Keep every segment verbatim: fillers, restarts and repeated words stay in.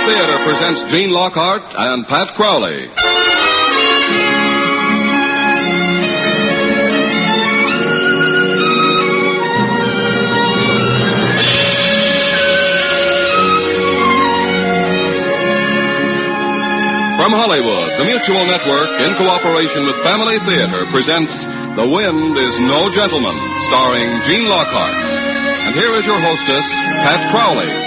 Theater presents Gene Lockhart and Pat Crowley. From Hollywood, the Mutual Network, in cooperation with Family Theater, presents The Wind is No Gentleman, starring Gene Lockhart. And here is your hostess, Pat Crowley.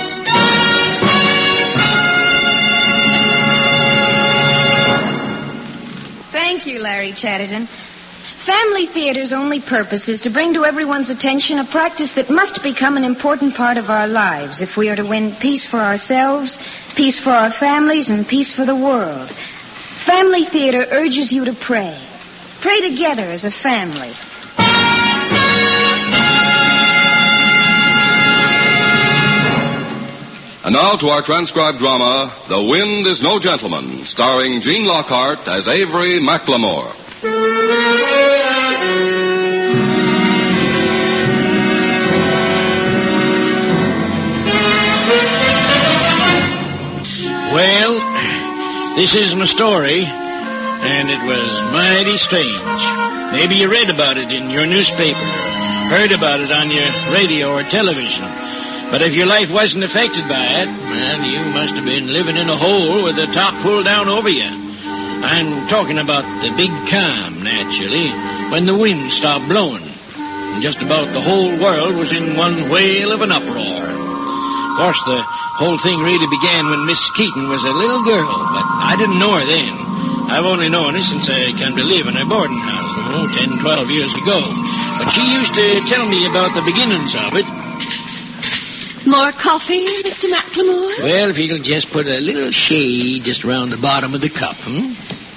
Thank you, Larry Chatterton. Family Theater's only purpose is to bring to everyone's attention a practice that must become an important part of our lives if we are to win peace for ourselves, peace for our families, and peace for the world. Family Theater urges you to pray. Pray together as a family. And now to our transcribed drama, The Wind is No Gentleman, starring Gene Lockhart as Avery McLemore. Well, this is my story, and it was mighty strange. Maybe you read about it in your newspaper, or heard about it on your radio or television. But if your life wasn't affected by it, well, you must have been living in a hole with the top pulled down over you. I'm talking about the big calm, naturally, when the wind stopped blowing. And just about the whole world was in one whale of an uproar. Of course, the whole thing really began when Miss Keaton was a little girl, but I didn't know her then. I've only known her since I came to live in a boarding house, oh, ten, twelve years ago. But she used to tell me about the beginnings of it. More coffee, Mister McLemore? Well, if you'll just put a little shade just around the bottom of the cup, hmm?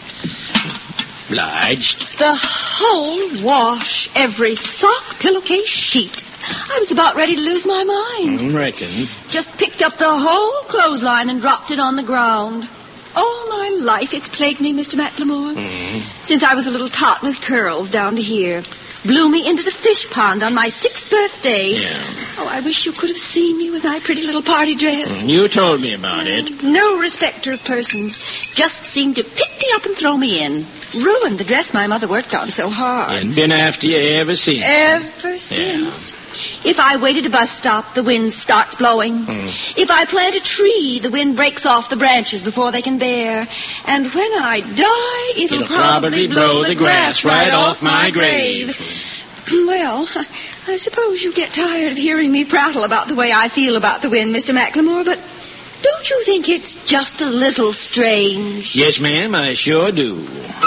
Obliged. The whole wash, every sock, pillowcase, sheet. I was about ready to lose my mind. I reckon. Just picked up the whole clothesline and dropped it on the ground. All my life it's plagued me, Mister McLemore. Mm. Since I was a little tot with curls down to here. Blew me into the fish pond on my sixth birthday. Yeah. Oh, I wish you could have seen me with my pretty little party dress. You told me about it. No respecter of persons. Just seemed to pick me up and throw me in. Ruined the dress my mother worked on so hard. And been after you ever since. Ever since. Yeah. If I wait at a bus stop, the wind starts blowing. Mm. If I plant a tree, the wind breaks off the branches before they can bear. And when I die, it'll, it'll probably, probably blow the grass right off my grave. Well, I suppose you get tired of hearing me prattle about the way I feel about the wind, Mister McLemore, but don't you think it's just a little strange? Yes, ma'am, I sure do.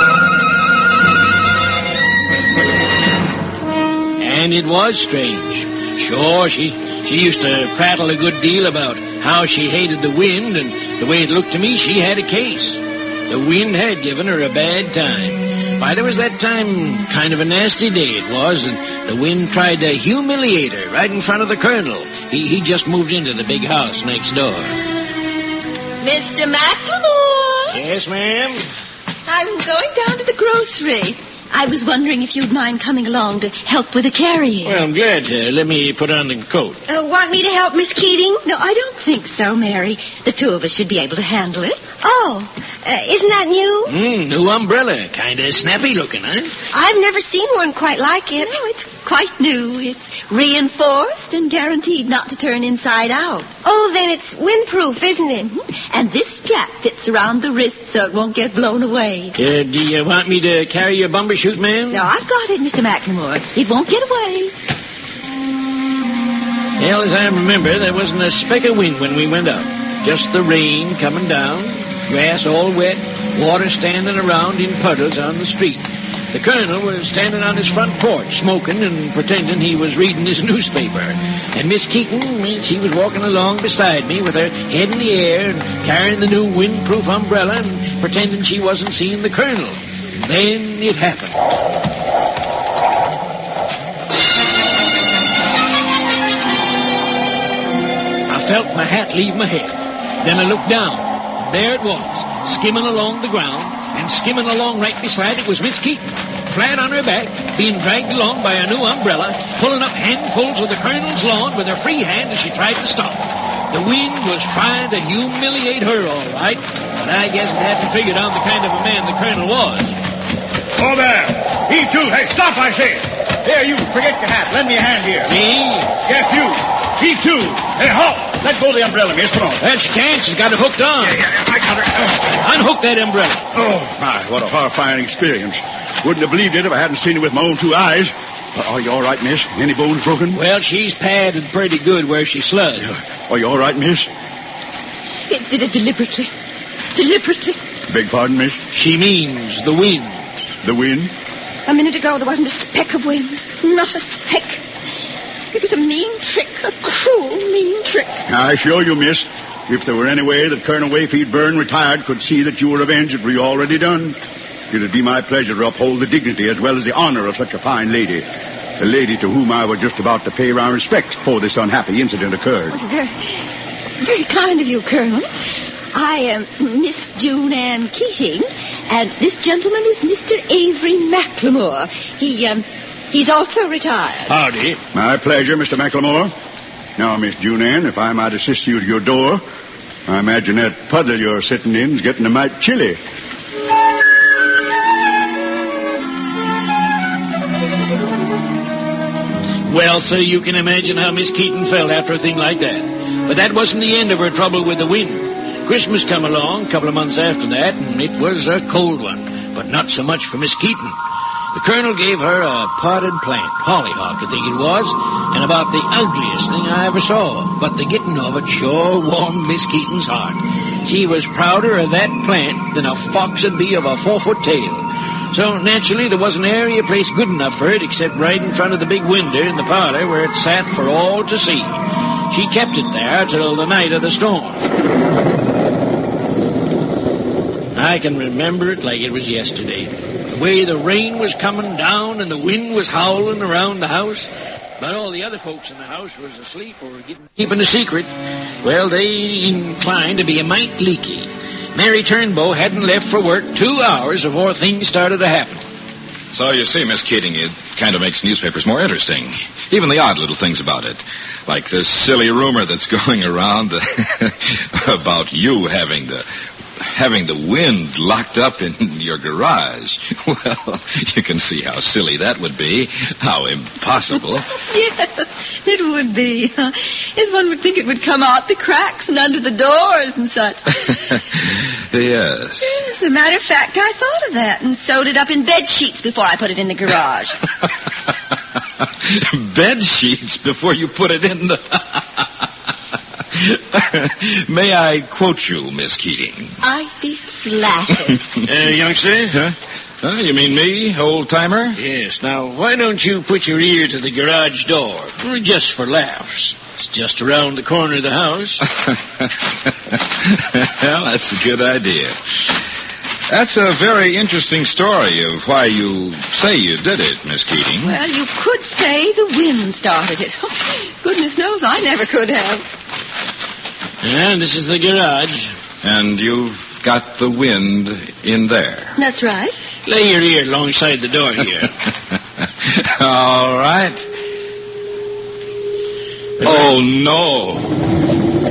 And it was strange. Sure, she, she used to prattle a good deal about how she hated the wind, and the way it looked to me, she had a case. The wind had given her a bad time. Why, there was that time, kind of a nasty day it was, and the wind tried to humiliate her right in front of the colonel. He, he just moved into the big house next door. Mister McLemore! Yes, ma'am? I'm going down to the grocery. I was wondering if you'd mind coming along to help with the carrying. Well, I'm glad to. Let me put on the coat. Uh, want me to help, Miss Keating? No, I don't think so, Mary. The two of us should be able to handle it. Oh, uh, isn't that new? Mm, new umbrella. Kind of snappy looking, huh? I've never seen one quite like it. No, it's quite new. It's reinforced and guaranteed not to turn inside out. Oh, then it's windproof, isn't it? Mm-hmm. And this strap fits around the wrist so it won't get blown away. Uh, do you want me to carry your bumbershoot, ma'am? No, I've got it, Mister McLemore. It won't get away. Well, as I remember, there wasn't a speck of wind when we went up. Just the rain coming down, grass all wet, water standing around in puddles on the street. The colonel was standing on his front porch, smoking and pretending he was reading his newspaper. And Miss Keaton, she was walking along beside me with her head in the air and carrying the new windproof umbrella and pretending she wasn't seeing the colonel. Then it happened. I felt my hat leave my head. Then I looked down. There it was, skimming along the ground, and skimming along right beside it was Miss Keaton, flat on her back, being dragged along by a new umbrella, pulling up handfuls of the colonel's lawn with her free hand as she tried to stop. The wind was trying to humiliate her, all right. But I guess it hadn't figured out the kind of a man the colonel was. Oh, there. He, too. Hey, stop, I say. There, you. Forget your hat. Lend me a hand here. Me? Yes, you. He, too. Hey, halt. Let go of the umbrella, miss. Come on. That she can't. She's got it hooked on. Yeah, yeah, I got her. Uh, Unhook that umbrella. Oh, my, what a horrifying experience. Wouldn't have believed it if I hadn't seen it with my own two eyes. Uh, are you all right, miss? Any bones broken? Well, she's padded pretty good where she slugged. Uh, are you all right, miss? It did it deliberately. Deliberately. Beg pardon, miss? She means the wind. The wind? A minute ago, there wasn't a speck of wind. Not a speck. It was a mean trick, a cruel, mean trick. I assure you, miss, if there were any way that Colonel Wayfield Byrne, retired, could see that you were avenged, it were already done. It would be my pleasure to uphold the dignity as well as the honor of such a fine lady. A lady to whom I was just about to pay our respects before this unhappy incident occurred. Oh, very, very kind of you, Colonel. I am Miss June Ann Keating, and this gentleman is Mister Avery McLemore. He, um, he's also retired. Howdy. My pleasure, Mister McLemore. Now, Miss June Ann, if I might assist you to your door, I imagine that puddle you're sitting in is getting a mite chilly. Well, sir, you can imagine how Miss Keaton felt after a thing like that. But that wasn't the end of her trouble with the wind. Christmas come along a couple of months after that, and it was a cold one, but not so much for Miss Keaton. The colonel gave her a potted plant, hollyhock, I think it was, and about the ugliest thing I ever saw. But the getting of it sure warmed Miss Keaton's heart. She was prouder of that plant than a fox would be of a four-foot tail. So, naturally, there wasn't area place good enough for it except right in front of the big window in the parlor where it sat for all to see. She kept it there till the night of the storm. I can remember it like it was yesterday. The way the rain was coming down and the wind was howling around the house. But all the other folks in the house was asleep or getting, keeping a secret. Well, they inclined to be a mite leaky. Mary Turnbow hadn't left for work two hours before things started to happen. So you see, Miss Keating, it kind of makes newspapers more interesting. Even the odd little things about it. Like this silly rumor that's going around about you having the having the wind locked up in your garage. Well, you can see how silly that would be. How impossible. Yes, it would be. As one would think it would come out the cracks and under the doors and such. Yes. As a matter of fact, I thought of that and sewed it up in bed sheets before I put it in the garage. Bed sheets before you put it in the... May I quote you, Miss Keating? I'd be flattered. uh, youngster? Huh? Huh? You mean me, old-timer? Yes. Now, why don't you put your ear to the garage door? Just for laughs. It's just around the corner of the house. Well, that's a good idea. That's a very interesting story of why you say you did it, Miss Keating. Well, you could say the wind started it. Goodness knows I never could have. And this is the garage. And you've got the wind in there. That's right. Lay your ear alongside the door here. All right. Oh, no.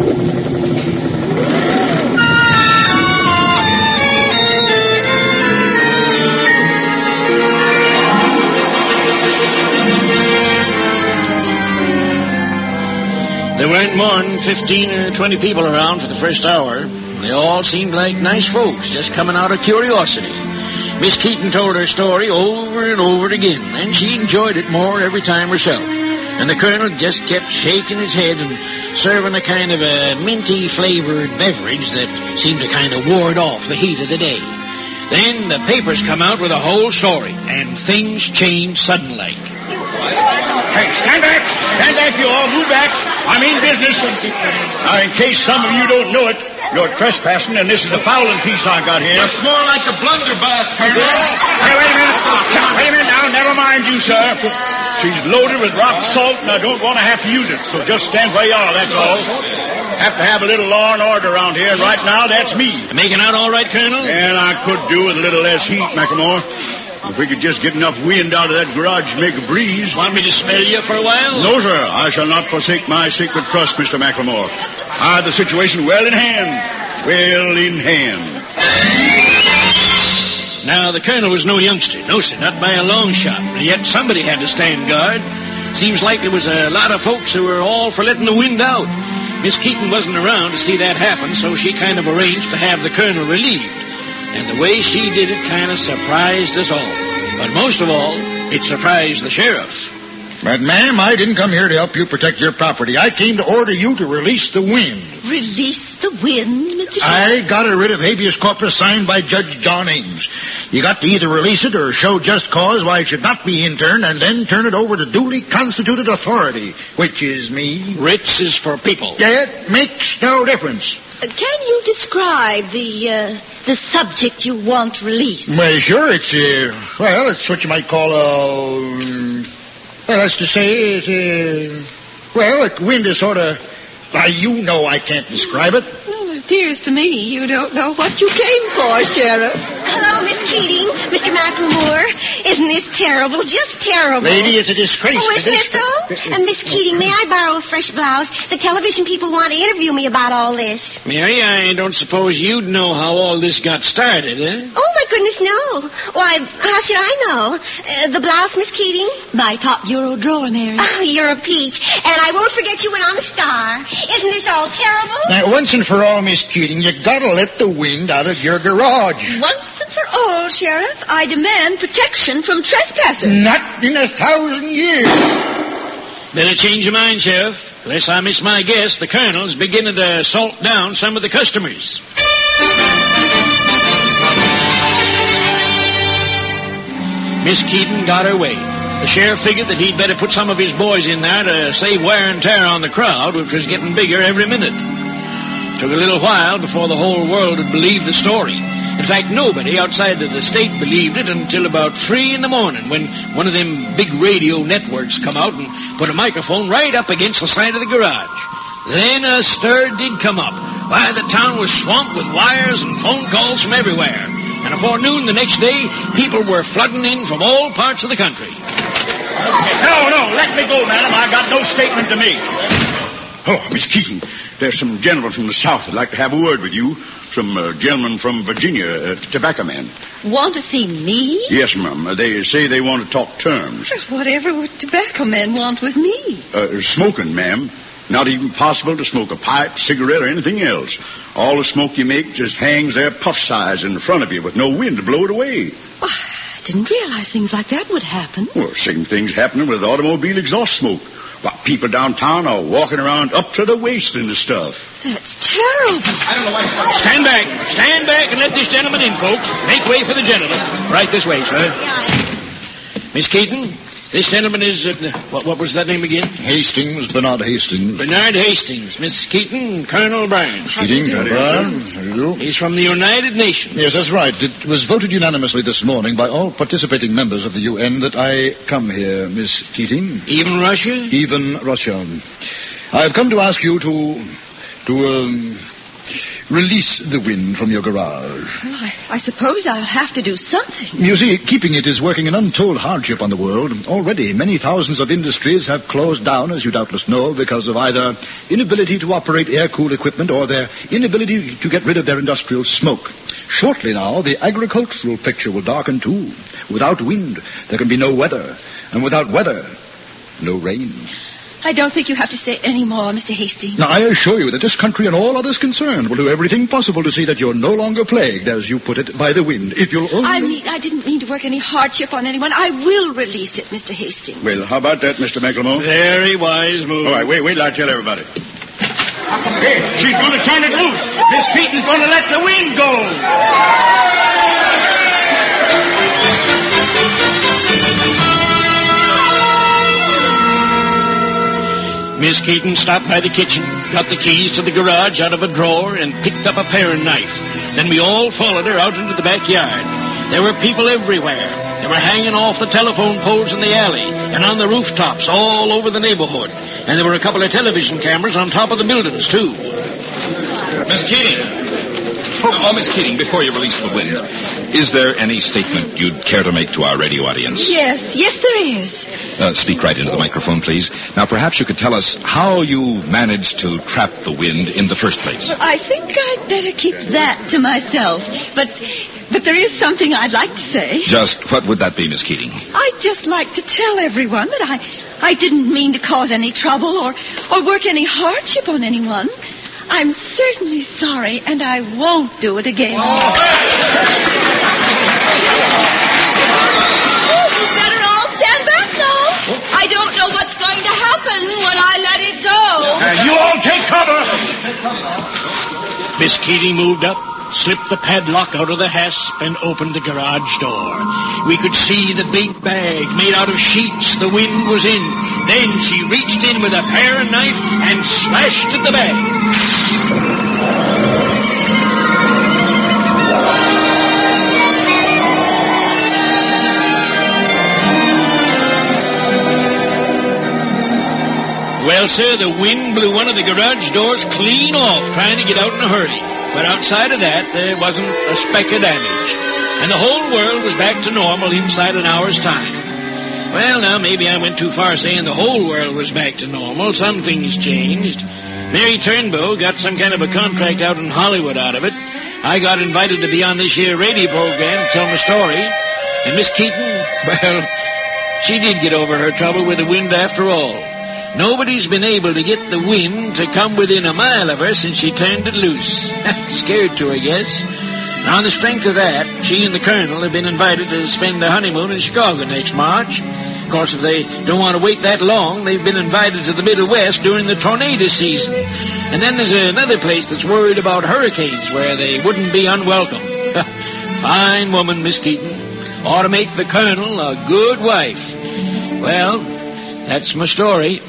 There weren't more than fifteen or twenty people around for the first hour. They all seemed like nice folks, just coming out of curiosity. Miss Keaton told her story over and over again, and she enjoyed it more every time herself. And the colonel just kept shaking his head and serving a kind of a minty-flavored beverage that seemed to kind of ward off the heat of the day. Then the papers come out with a whole story, and things changed suddenly. Hey, stand back! Stand back, you all. Move back. I mean business. Now, in case some of you don't know it, you're trespassing, and this is the fowling piece I got here. It's more like a blunderbuss, Colonel. Hey, wait a minute. Wait a minute now. Never mind you, sir. She's loaded with rock salt, and I don't want to have to use it, so just stand where you are, that's all. Have to have a little law and order around here, and right now, that's me. Making out all right, Colonel? And I could do with a little less heat, McLemore. If we could just get enough wind out of that garage to make a breeze. Want me to smell you for a while? No, sir. I shall not forsake my sacred trust, Mister McLemore. I have the situation well in hand. Well in hand. Now, the colonel was no youngster. No, sir, not by a long shot. But yet somebody had to stand guard. Seems like there was a lot of folks who were all for letting the wind out. Miss Keaton wasn't around to see that happen, so she kind of arranged to have the colonel relieved. And the way she did it kind of surprised us all. But most of all, it surprised the sheriff. But, ma'am, I didn't come here to help you protect your property. I came to order you to release the wind. Release the wind, Mister Sheriff? I got a writ of habeas corpus signed by Judge John Ames. You got to either release it or show just cause why it should not be interned and then turn it over to duly constituted authority, which is me. Writs is for people. It makes no difference. Uh, can you describe the, uh, the subject you want released? Well, sure, it's, uh, well, it's what you might call a... Um, well, that's to say, it, uh, well, the wind is sort of, uh, you know I can't describe it. Well, it appears to me you don't know what you came for, Sheriff. Hello, Miss Keating, Mister McLemore. Isn't this terrible? Just terrible. Lady, it's a disgrace. Oh, isn't it so? Uh, Miss Keating, may I borrow a fresh blouse? The television people want to interview me about all this. Mary, I don't suppose you'd know how all this got started, eh? Oh, my goodness, no. Why, how should I know? Uh, the blouse, Miss Keating? My top bureau drawer, Mary. Oh, you're a peach. And I won't forget you when I'm a star. Isn't this all terrible? Now, once and for all, Miss Keating, you gotta let the wind out of your garage. Once and for all, Sheriff, I demand protection from trespassers. Not in a thousand years. Better change your mind, Sheriff. Unless I miss my guess, the colonel's beginning to salt down some of the customers. Miss Keaton got her way. The sheriff figured that he'd better put some of his boys in there to save wear and tear on the crowd, which was getting bigger every minute. Took a little while before the whole world would believe the story. In fact, nobody outside of the state believed it until about three in the morning when one of them big radio networks come out and put a microphone right up against the side of the garage. Then a stir did come up. Why, the town was swamped with wires and phone calls from everywhere. And before noon the next day, people were flooding in from all parts of the country. No, no, let me go, madam. I got no statement to make. Oh, Miss Keating, there's some gentlemen from the South that'd like to have a word with you. Some uh, gentlemen from Virginia, uh, tobacco man. Want to see me? Yes, ma'am. Uh, they say they want to talk terms. Whatever would tobacco men want with me? Uh, smoking, ma'am. Not even possible to smoke a pipe, cigarette, or anything else. All the smoke you make just hangs there puff size in front of you with no wind to blow it away. Oh, I didn't realize things like that would happen. Well, same thing's happening with automobile exhaust smoke. Why, people downtown are walking around up to the waist in the stuff. That's terrible. I don't know why. Stand back. Stand back and let this gentleman in, folks. Make way for the gentleman. Right this way, sir. Miss Keaton, this gentleman is, uh, what, what was that name again? Hastings, Bernard Hastings. Bernard Hastings. Miss Keaton, Colonel Burns. Keating, Bernard. Hello. He's from the United Nations. Yes, that's right. It was voted unanimously this morning by all participating members of the U N that I come here, Miss Keating. Even Russia? Even Russia. I have come to ask you to, to, um... release the wind from your garage. Well, I, I suppose I'll have to do something. You see, keeping it is working an untold hardship on the world. Already, many thousands of industries have closed down, as you doubtless know, because of either inability to operate air-cooled equipment or their inability to get rid of their industrial smoke. Shortly now, the agricultural picture will darken too. Without wind, there can be no weather. And without weather, no rain. I don't think you have to say any more, Mister Hastings. Now, I assure you that this country and all others concerned will do everything possible to see that you're no longer plagued, as you put it, by the wind. If you'll only... I, mean, I didn't mean to work any hardship on anyone. I will release it, Mister Hastings. Well, how about that, Mister McLemore? Very wise move. All right, wait, wait till I tell everybody. Hey, she's going to turn it loose. Miss Keaton's going to let the wind go. Miss Keaton stopped by the kitchen, got the keys to the garage out of a drawer, and picked up a paring knife. Then we all followed her out into the backyard. There were people everywhere. They were hanging off the telephone poles in the alley and on the rooftops all over the neighborhood. And there were a couple of television cameras on top of the buildings, too. Miss Keating. Oh, Miss Keating, before you release the wind, is there any statement you'd care to make to our radio audience? Yes, yes there is. Uh, speak right into the microphone, please. Now, perhaps you could tell us how you managed to trap the wind in the first place. Well, I think I'd better keep that to myself. But but there is something I'd like to say. Just what would that be, Miss Keating? I'd just like to tell everyone that I, I didn't mean to cause any trouble or, or work any hardship on anyone. I'm certainly sorry, and I won't do it again. Oh. Oh, you better all stand back now. I don't know what's going to happen when I let it go. And you all take cover. Miss Keating moved up, slipped the padlock out of the hasp, and opened the garage door. We could see the big bag made out of sheets. The wind was in. Then she reached in with a pair of knife and slashed at the bag. Well, sir, the wind blew one of the garage doors clean off, trying to get out in a hurry. But outside of that, there wasn't a speck of damage. And the whole world was back to normal inside an hour's time. Well, now, maybe I went too far saying the whole world was back to normal. Some things changed. Mary Turnbow got some kind of a contract out in Hollywood out of it. I got invited to be on this here radio program to tell my story. And Miss Keating, well, she did get over her trouble with the wind after all. Nobody's been able to get the wind to come within a mile of her since she turned it loose. Scared to, I guess. And on the strength of that, she and the Colonel have been invited to spend their honeymoon in Chicago next March. Of course, if they don't want to wait that long, they've been invited to the Middle West during the tornado season. And then there's another place that's worried about hurricanes where they wouldn't be unwelcome. Fine woman, Miss Keating. Ought to make the Colonel a good wife. Well, that's my story.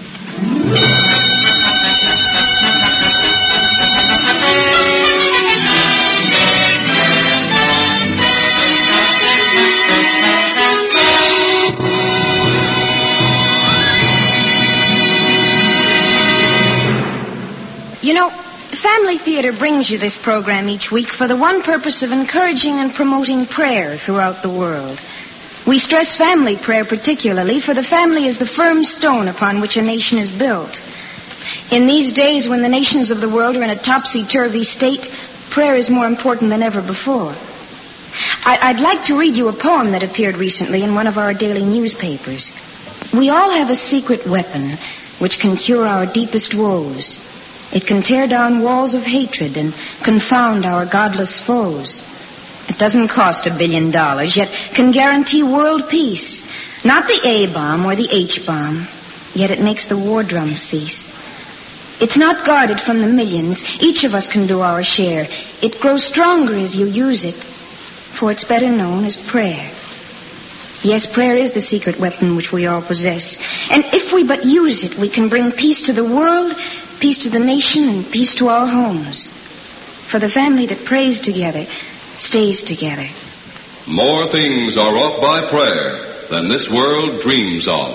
You know, Family Theater brings you this program each week for the one purpose of encouraging and promoting prayer throughout the world. We stress family prayer particularly, for the family is the firm stone upon which a nation is built. In these days when the nations of the world are in a topsy-turvy state, prayer is more important than ever before. I- I'd like to read you a poem that appeared recently in one of our daily newspapers. We all have a secret weapon which can cure our deepest woes. It can tear down walls of hatred and confound our godless foes. It doesn't cost a billion dollars, yet can guarantee world peace. Not the A-bomb or the H-bomb, yet it makes the war drum cease. It's not guarded from the millions. Each of us can do our share. It grows stronger as you use it, for it's better known as prayer. Yes, prayer is the secret weapon which we all possess. And if we but use it, we can bring peace to the world, peace to the nation, and peace to our homes. For the family that prays together stays together. More things are wrought by prayer than this world dreams of.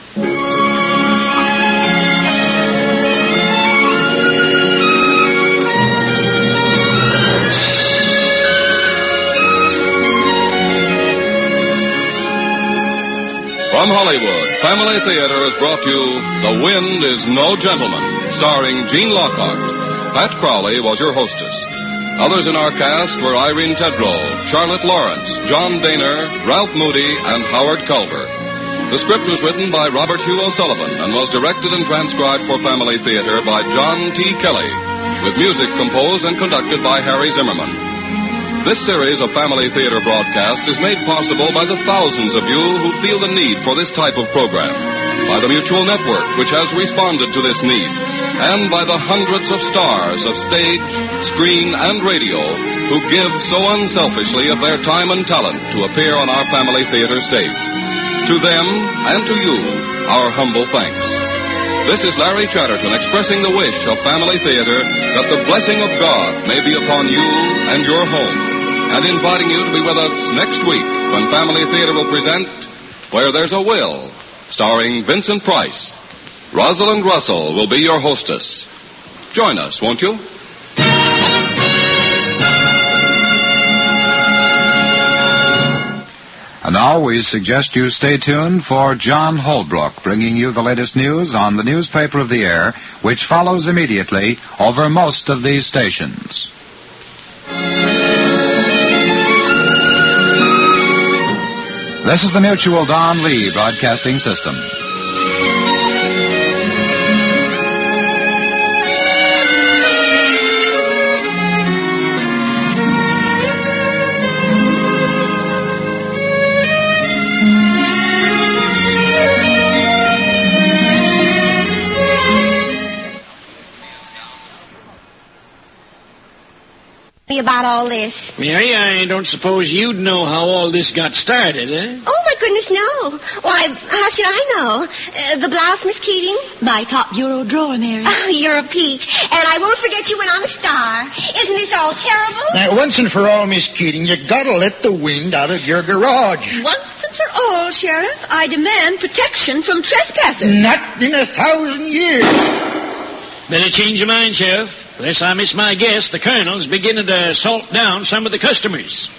From Hollywood, Family Theater has brought you The Wind is No Gentleman, starring Gene Lockhart. Pat Crowley was your hostess. Others in our cast were Irene Tedrow, Charlotte Lawrence, John Daner, Ralph Moody, and Howard Culver. The script was written by Robert Hugh O'Sullivan and was directed and transcribed for Family Theater by John T. Kelly, with music composed and conducted by Harry Zimmerman. This series of Family Theater broadcasts is made possible by the thousands of you who feel the need for this type of program, by the Mutual Network, which has responded to this need, and by the hundreds of stars of stage, screen, and radio who give so unselfishly of their time and talent to appear on our Family Theater stage. To them and to you, our humble thanks. This is Larry Chatterton expressing the wish of Family Theater that the blessing of God may be upon you and your home, and inviting you to be with us next week when Family Theater will present Where There's a Will, starring Vincent Price. Rosalind Russell will be your hostess. Join us, won't you? And now we suggest you stay tuned for John Holbrook, bringing you the latest news on the newspaper of the air, which follows immediately over most of these stations. This is the Mutual Don Lee Broadcasting System. About all this. Mary, I don't suppose you'd know how all this got started, eh? Oh, my goodness, no. Why, how should I know? Uh, the blouse, Miss Keating? My top bureau drawer, Mary. Oh, you're a peach. And I won't forget you when I'm a star. Isn't this all terrible? Now, once and for all, Miss Keating, you gotta let the wind out of your garage. Once and for all, Sheriff, I demand protection from trespassers. Not in a thousand years. Better change your mind, Sheriff. Unless I miss my guess, the colonel's beginning to salt down some of the customers.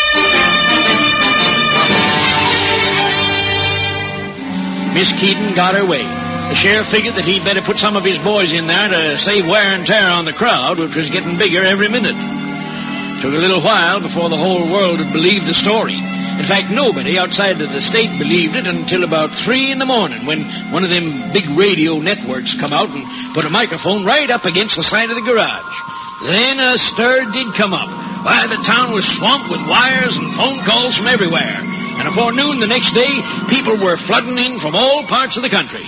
Miss Keating got her way. The sheriff figured that he'd better put some of his boys in there to save wear and tear on the crowd, which was getting bigger every minute. Took a little while before the whole world would believe the story. In fact, nobody outside of the state believed it until about three in the morning when one of them big radio networks come out and put a microphone right up against the side of the garage. Then a stir did come up. Why, the town was swamped with wires and phone calls from everywhere. And before noon the next day, people were flooding in from all parts of the country.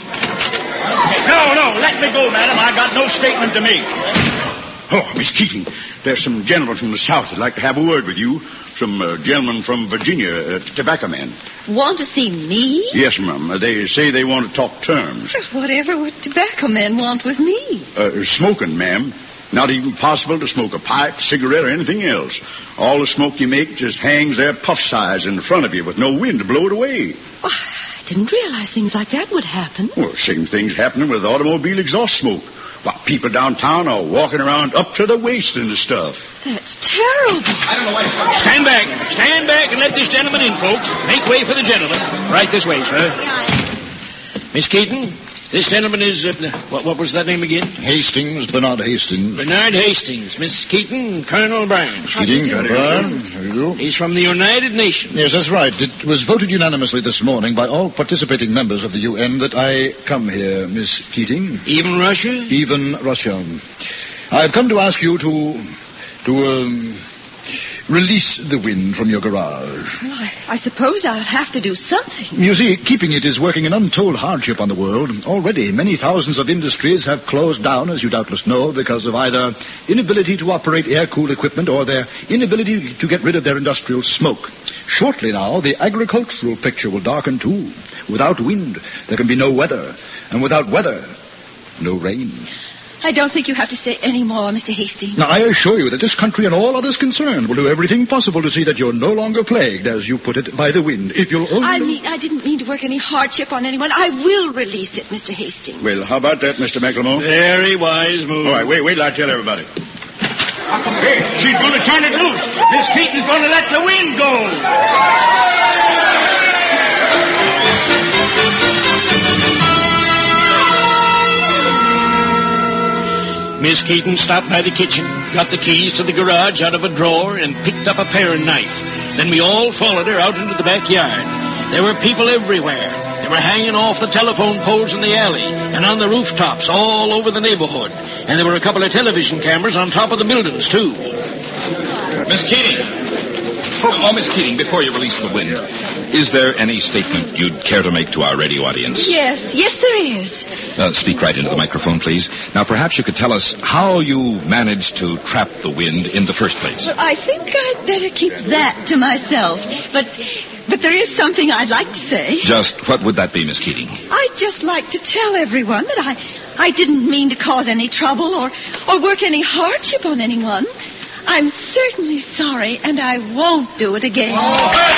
No, no, let me go, madam. I got no statement to make. Oh, Miss Keating, there's some gentlemen from the South that'd like to have a word with you. Some uh, gentlemen from Virginia, uh, tobacco men. Want to see me? Yes, ma'am. Uh, they say they want to talk terms. Whatever would tobacco men want with me? Uh, smoking, ma'am. Not even possible to smoke a pipe, cigarette, or anything else. All the smoke you make just hangs there puff-size in front of you with no wind to blow it away. Oh, I didn't realize things like that would happen. Well, same thing's happening with automobile exhaust smoke. Why, people downtown are walking around up to the waist in the stuff. That's terrible. I don't know why. Stand back. Stand back and let this gentleman in, folks. Make way for the gentleman. Right this way, sir. Miss Keating, this gentleman is, uh, what, what was that name again? Hastings, Bernard Hastings. Bernard Hastings. Miss Keating, Colonel Brown. Keating, Brown. There you go. He's from the United Nations. Yes, that's right. It was voted unanimously this morning by all participating members of the U N that I come here, Miss Keating. Even Russia? Even Russia. I've come to ask you to, to, um... release the wind from your garage. Well, I, I suppose I'll have to do something. You see, keeping it is working an untold hardship on the world. Already, many thousands of industries have closed down, as you doubtless know, because of either inability to operate air-cooled equipment or their inability to get rid of their industrial smoke. Shortly now, the agricultural picture will darken too. Without wind, there can be no weather. And without weather, no rain. I don't think you have to say any more, Mister Hastings. Now, I assure you that this country and all others concerned will do everything possible to see that you're no longer plagued, as you put it, by the wind. If you'll only... I mean, I didn't mean to work any hardship on anyone. I will release it, Mister Hastings. Well, how about that, Mister McLemore? Very wise move. All right, wait, wait till I tell everybody. Hey, she's going to turn it loose. Miss Keating's going to let the wind go. Miss Keating stopped by the kitchen, got the keys to the garage out of a drawer, and picked up a paring knife. Then we all followed her out into the backyard. There were people everywhere. They were hanging off the telephone poles in the alley and on the rooftops all over the neighborhood. And there were a couple of television cameras on top of the buildings, too. Miss Keating. Oh, Miss Keating, before you release the wind, is there any statement you'd care to make to our radio audience? Yes, yes there is. Uh, speak right into the microphone, please. Now, perhaps you could tell us how you managed to trap the wind in the first place. Well, I think I'd better keep that to myself. But but there is something I'd like to say. Just what would that be, Miss Keating? I'd just like to tell everyone that I, I didn't mean to cause any trouble or, or work any hardship on anyone. I'm certainly sorry, and I won't do it again. Oh,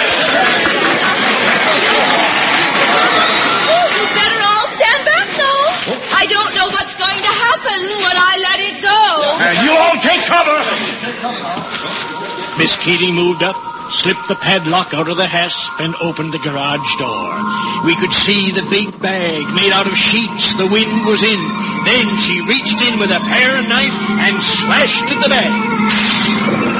you better all stand back now. I don't know what's going to happen when I let it go. Uh, you all take cover. Miss Keating moved up, slipped the padlock out of the hasp, and opened the garage door. We could see the big bag made out of sheets. The wind was in. Then she reached in with a paring knife and slashed at the bag.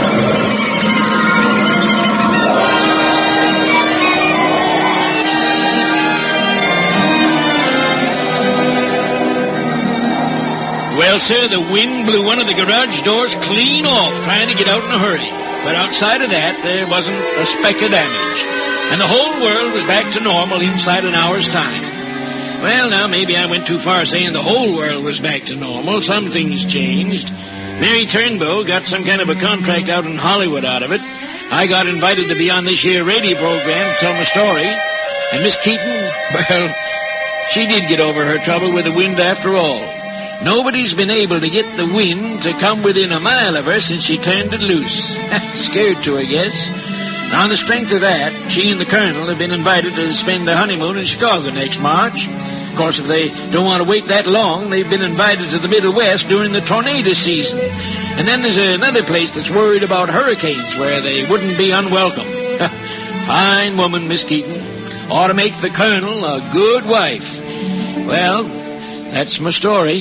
Well, sir, the wind blew one of the garage doors clean off, trying to get out in a hurry. But outside of that, there wasn't a speck of damage. And the whole world was back to normal inside an hour's time. Well, now, maybe I went too far saying the whole world was back to normal. Some things changed. Mary Turnbow got some kind of a contract out in Hollywood out of it. I got invited to be on this here radio program to tell my story. And Miss Keaton, well, she did get over her trouble with the wind after all. Nobody's been able to get the wind to come within a mile of her since she turned it loose. Scared to, I guess. On the strength of that, she and the Colonel have been invited to spend their honeymoon in Chicago next March. Of course, if they don't want to wait that long, they've been invited to the Middle West during the tornado season. And then there's another place that's worried about hurricanes where they wouldn't be unwelcome. Fine woman, Miss Keaton. Ought to make the Colonel a good wife. Well, that's my story.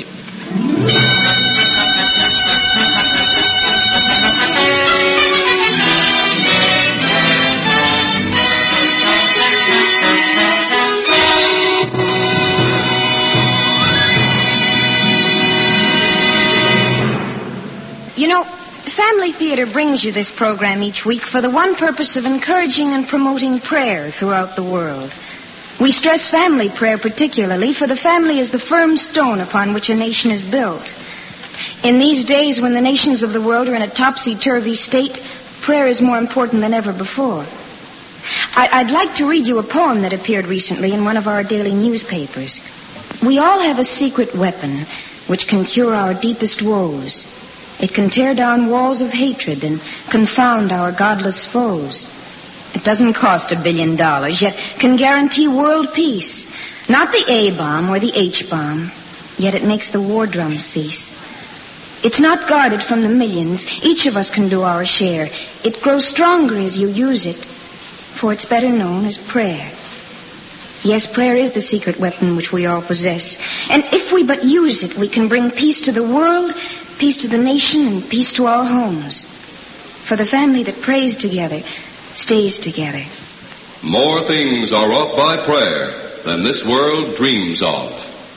You know, Family Theater brings you this program each week for the one purpose of encouraging and promoting prayer throughout the world. We stress family prayer particularly, for the family is the firm stone upon which a nation is built. In these days when the nations of the world are in a topsy-turvy state, prayer is more important than ever before. I- I'd like to read you a poem that appeared recently in one of our daily newspapers. We all have a secret weapon which can cure our deepest woes. It can tear down walls of hatred and confound our godless foes. It doesn't cost a billion dollars, yet can guarantee world peace. Not the A-bomb or the H-bomb, yet it makes the war drum cease. It's not guarded from the millions. Each of us can do our share. It grows stronger as you use it, for it's better known as prayer. Yes, prayer is the secret weapon which we all possess. And if we but use it, we can bring peace to the world, peace to the nation, and peace to our homes. For the family that prays together stays together. More things are wrought by prayer than this world dreams of.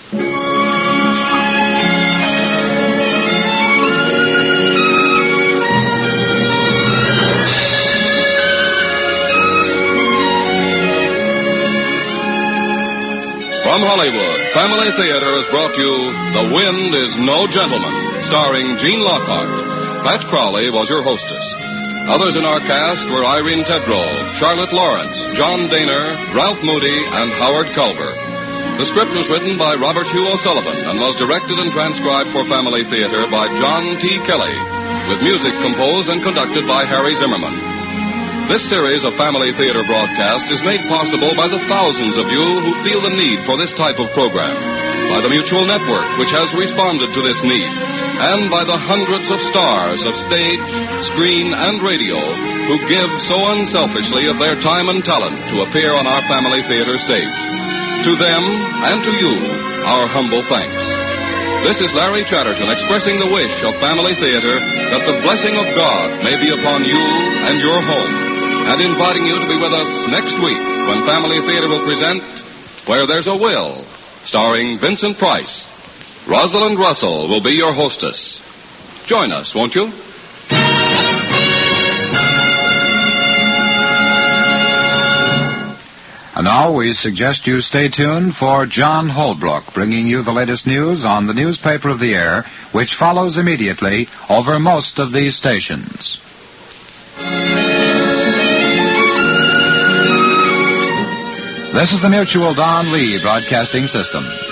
From Hollywood, Family Theater has brought you The Wind is No Gentleman, starring Gene Lockhart. Pat Crowley was your hostess. Others in our cast were Irene Tedrow, Charlotte Lawrence, John Daner, Ralph Moody, and Howard Culver. The script was written by Robert Hugh O'Sullivan and was directed and transcribed for Family Theater by John T. Kelly, with music composed and conducted by Harry Zimmerman. This series of Family Theater broadcasts is made possible by the thousands of you who feel the need for this type of program, by the Mutual Network, which has responded to this need, and by the hundreds of stars of stage, screen, and radio who give so unselfishly of their time and talent to appear on our Family Theater stage. To them and to you, our humble thanks. This is Larry Chatterton expressing the wish of Family Theater that the blessing of God may be upon you and your home, and inviting you to be with us next week when Family Theater will present Where There's a Will, starring Vincent Price. Rosalind Russell will be your hostess. Join us, won't you? And now we suggest you stay tuned for John Holbrook, bringing you the latest news on the newspaper of the air, which follows immediately over most of these stations. This is the Mutual Don Lee Broadcasting System.